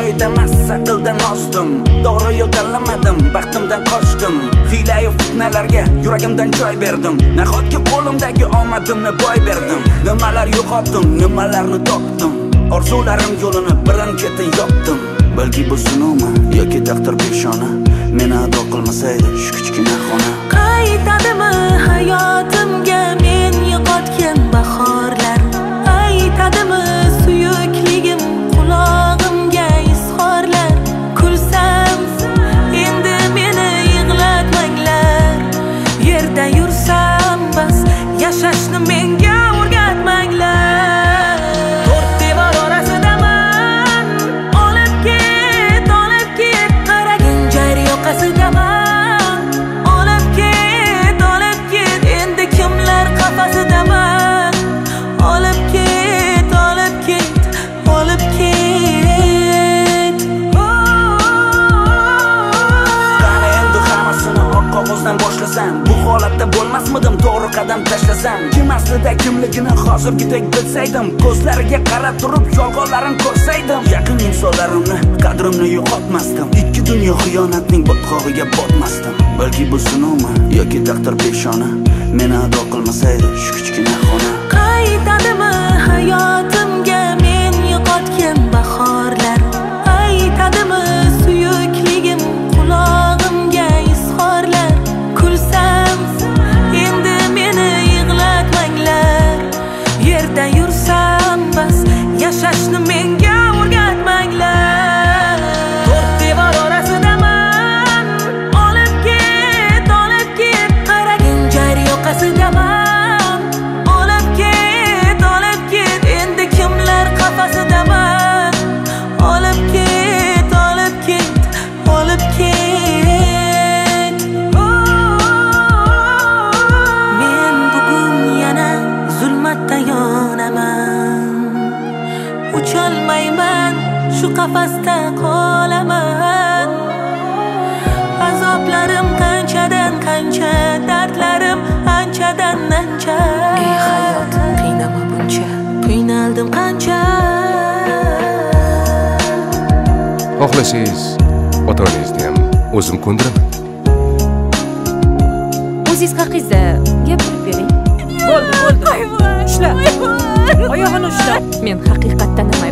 joyida massa qildan ozdim. To'g'ri yo'l tanlamadim, baxtimdan qochdim. Hiyla-yu fitnalarga yuragimdan joy berdim. Nahotki qo'limdagi omadimni boy berdim. Nimalar yo'qotdim, nimalarni topdim. Orzularim yo'lini birin-ketin yopdim. Balki bu sinovmi yoki taqdir peshona, meni ado qilmasaydi shu kichkina xona. Qaytadimi hayotimga men yo'qotgan bahorlar? Aytadimi suyukligim qulog'imga izhorlar? Kulsam endi meni yig'latmanglar. Yerda yursam bas, yashashni menga o'rgatmanglar. To'rt devor orasidaman, olib ket, qaragin jar yoqasidaman. Olib ket, endi kimlar qafasidaman. Olib ket, olib ket. Qani endi hammasini oq qog'ozdan boshlasam, bu holatda bo'lmasmidim to'g'ri qadam tashlasam. Kim aslida kimligini hozirgidek bilsaydim, ko'zlariga qarab turib yolg'onlarini ko'rsaydim, yaqin insonlarimni qadrimni yo'qotmasdim. Ikki dunyo xiyonatning botqog'iga botmasdim. Balki bu sinovmi yoki taqdir peshona, meni ado qilmasaydi shu kichkina xona. Qaytadimi hayotimga men yo'qotgan bahorlar? Aytadimi suyukligim qulog'imga izhorlar? Kulsam endi meni yig'latmanglar. Yerda yursam bas, yashashni menga o'rgatmanglar. To'rt devor orasidaman, olib ket, qaragin jar yoqasidaman. Olib ket, endi kimlar qafasidaman. Olib ket, Men bugun yana zulmatda yonaman. Ucholmayman, shu qafasda qolaman. Azoblarim qanchadan qancha, dardlarim anchadan ancha. Ey hayot, qiynama buncha, qiynaldim qancha. Xohlasangiz ota-onangizni ham o'zim ko'ndiraman. O'zingiz haqingizda gapirib bering. Bo'ldi. Ushla. Oyog'ini ushla. Men haqiqatdan